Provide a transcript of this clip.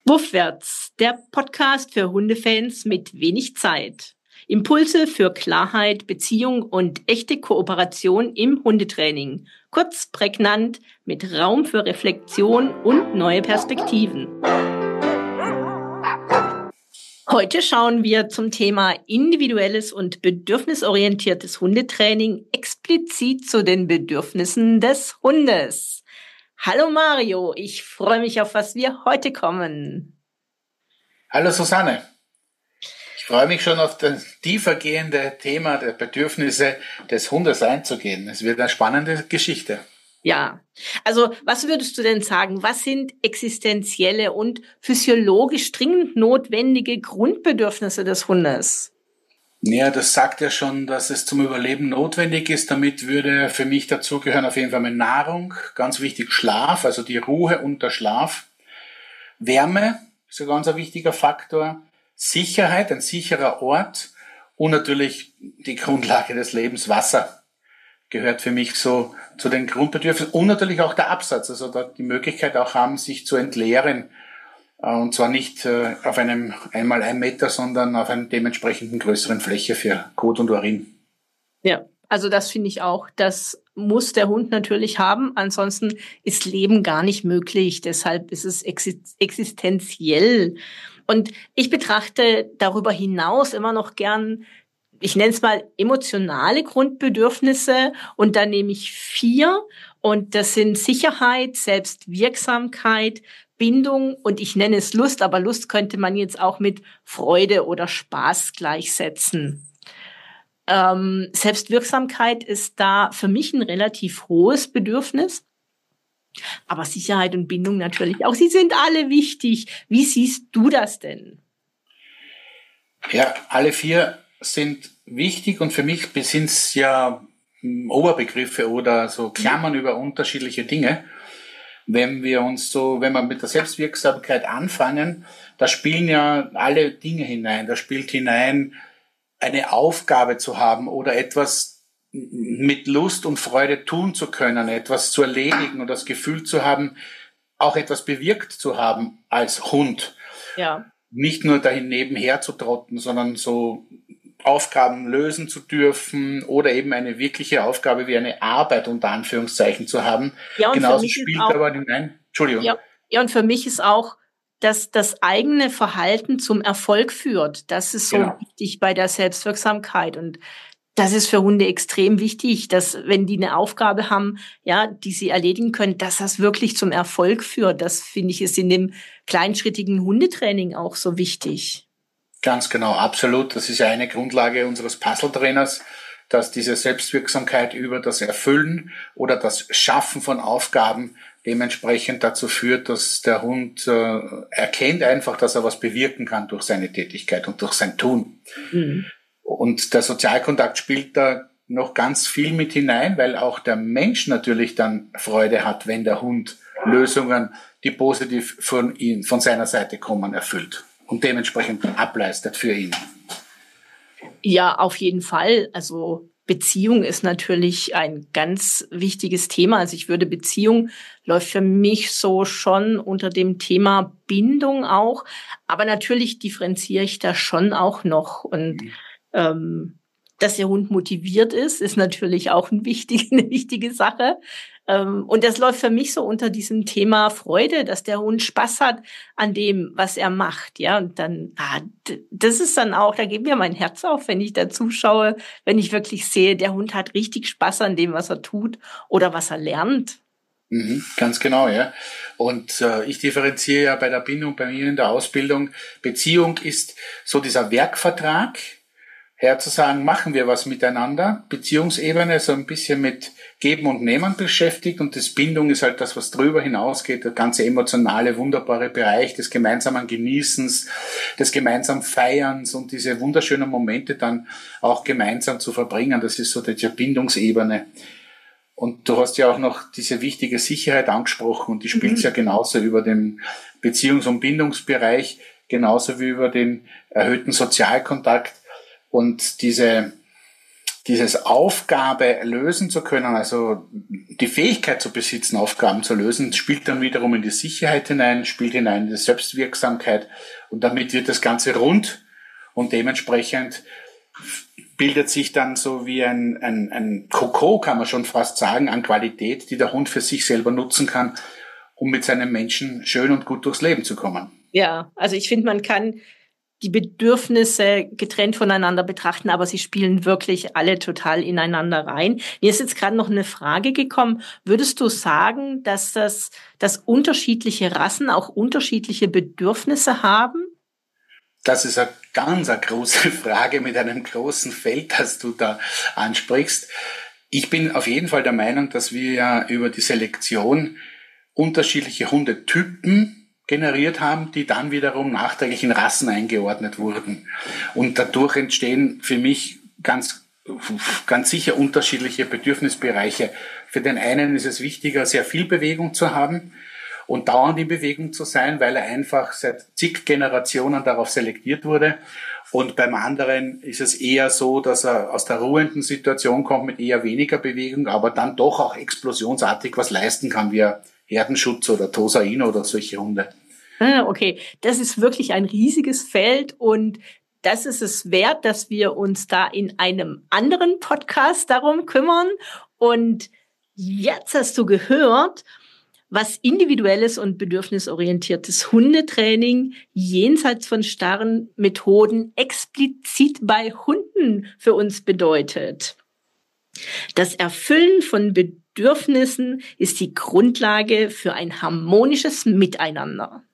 Wuffwärts, der Podcast für Hundefans mit wenig Zeit. Impulse für Klarheit, Beziehung und echte Kooperation im Hundetraining. Kurz, prägnant, mit Raum für Reflexion und neue Perspektiven. Heute schauen wir zum Thema individuelles und bedürfnisorientiertes Hundetraining explizit zu den Bedürfnissen des Hundes. Hallo Mario, ich freue mich auf was wir heute kommen. Hallo Susanne, ich freue mich schon auf das tiefergehende Thema der Bedürfnisse des Hundes einzugehen. Es wird eine spannende Geschichte. Ja, also was würdest du denn sagen, was sind existenzielle und physiologisch dringend notwendige Grundbedürfnisse des Hundes? Ja, das sagt ja schon, dass es zum Überleben notwendig ist. Damit würde für mich dazugehören auf jeden Fall mal Nahrung, ganz wichtig Schlaf, also die Ruhe und der Schlaf. Wärme ist ein ganz wichtiger Faktor. Sicherheit, ein sicherer Ort und natürlich die Grundlage des Lebens, Wasser, gehört für mich so zu den Grundbedürfnissen. Und natürlich auch der Absatz, also da die Möglichkeit auch haben, sich zu entleeren. Und zwar nicht auf einem einmal 1 Meter, sondern auf einer dementsprechenden größeren Fläche für Kot und Urin. Ja, also das finde ich auch. Das muss der Hund natürlich haben. Ansonsten ist Leben gar nicht möglich. Deshalb ist es existenziell. Und ich betrachte darüber hinaus immer noch gern, ich nenne es mal emotionale Grundbedürfnisse. Und da nehme ich 4. Und das sind Sicherheit, Selbstwirksamkeit, Bindung und ich nenne es Lust, aber Lust könnte man jetzt auch mit Freude oder Spaß gleichsetzen. Selbstwirksamkeit ist da für mich ein relativ hohes Bedürfnis, aber Sicherheit und Bindung natürlich auch. Sie sind alle wichtig. Wie siehst du das denn? Ja, alle 4 sind wichtig und für mich sind es ja Oberbegriffe oder so Klammern über unterschiedliche Dinge. Wenn wir mit der Selbstwirksamkeit anfangen, da spielen ja alle Dinge hinein. Da spielt hinein, eine Aufgabe zu haben oder etwas mit Lust und Freude tun zu können, etwas zu erledigen und das Gefühl zu haben, auch etwas bewirkt zu haben als Hund. Ja. Nicht nur dahin nebenher zu trotten, sondern so Aufgaben lösen zu dürfen oder eben eine wirkliche Aufgabe wie eine Arbeit unter Anführungszeichen zu haben. Ja, und genauso für mich spielt ist auch, aber hinein. Entschuldigung. Ja, und für mich ist auch, dass das eigene Verhalten zum Erfolg führt. Das ist so wichtig bei der Selbstwirksamkeit. Und das ist für Hunde extrem wichtig, dass wenn die eine Aufgabe haben, ja, die sie erledigen können, dass das wirklich zum Erfolg führt. Das finde ich ist in dem kleinschrittigen Hundetraining auch so wichtig. Ganz genau, absolut. Das ist ja eine Grundlage unseres Puzzle-Trainers, dass diese Selbstwirksamkeit über das Erfüllen oder das Schaffen von Aufgaben dementsprechend dazu führt, dass der Hund erkennt einfach, dass er was bewirken kann durch seine Tätigkeit und durch sein Tun. Mhm. Und der Sozialkontakt spielt da noch ganz viel mit hinein, weil auch der Mensch natürlich dann Freude hat, wenn der Hund Lösungen, die positiv von seiner Seite kommen, erfüllt und dementsprechend ableistet für ihn. Ja, auf jeden Fall. Also Beziehung ist natürlich ein ganz wichtiges Thema. Also Beziehung läuft für mich so schon unter dem Thema Bindung auch. Aber natürlich differenziere ich da schon auch noch. Und dass der Hund motiviert ist natürlich auch eine wichtige Sache. Und das läuft für mich so unter diesem Thema Freude, dass der Hund Spaß hat an dem, was er macht. Ja, und dann, das ist dann auch, da geht mir mein Herz auf, wenn ich da zuschaue, wenn ich wirklich sehe, der Hund hat richtig Spaß an dem, was er tut oder was er lernt. Mhm, ganz genau, ja. Und ich differenziere ja bei der Bindung bei mir in der Ausbildung. Beziehung ist so dieser Werkvertrag, zu sagen, machen wir was miteinander. Beziehungsebene so ein bisschen mit Geben und Nehmen beschäftigt und das Bindung ist halt das, was drüber hinausgeht, der ganze emotionale, wunderbare Bereich des gemeinsamen Genießens, des gemeinsamen Feierns und diese wunderschönen Momente dann auch gemeinsam zu verbringen. Das ist so die Bindungsebene. Und du hast ja auch noch diese wichtige Sicherheit angesprochen und die spielt ja genauso über den Beziehungs- und Bindungsbereich, genauso wie über den erhöhten Sozialkontakt. Und diese dieses Aufgabe lösen zu können, also die Fähigkeit zu besitzen, Aufgaben zu lösen, spielt dann wiederum in die Sicherheit hinein, spielt hinein in die Selbstwirksamkeit und damit wird das Ganze rund und dementsprechend bildet sich dann so wie ein Kokon, kann man schon fast sagen, an Qualität, die der Hund für sich selber nutzen kann, um mit seinem Menschen schön und gut durchs Leben zu kommen. Ja, also ich finde, man kann die Bedürfnisse getrennt voneinander betrachten, aber sie spielen wirklich alle total ineinander rein. Mir ist jetzt gerade noch eine Frage gekommen. Würdest du sagen, dass unterschiedliche Rassen auch unterschiedliche Bedürfnisse haben? Das ist eine ganz große Frage mit einem großen Feld, das du da ansprichst. Ich bin auf jeden Fall der Meinung, dass wir ja über die Selektion unterschiedliche Hundetypen generiert haben, die dann wiederum nachträglich in Rassen eingeordnet wurden. Und dadurch entstehen für mich ganz sicher unterschiedliche Bedürfnisbereiche. Für den einen ist es wichtiger, sehr viel Bewegung zu haben und dauernd in Bewegung zu sein, weil er einfach seit zig Generationen darauf selektiert wurde. Und beim anderen ist es eher so, dass er aus der ruhenden Situation kommt mit eher weniger Bewegung, aber dann doch auch explosionsartig was leisten kann, wie Herdenschutz oder Tosaino oder solche Hunde. Okay, das ist wirklich ein riesiges Feld und das ist es wert, dass wir uns da in einem anderen Podcast darum kümmern. Und jetzt hast du gehört, was individuelles und bedürfnisorientiertes Hundetraining jenseits von starren Methoden explizit bei Hunden für uns bedeutet. Das Erfüllen von Bedürfnissen ist die Grundlage für ein harmonisches Miteinander.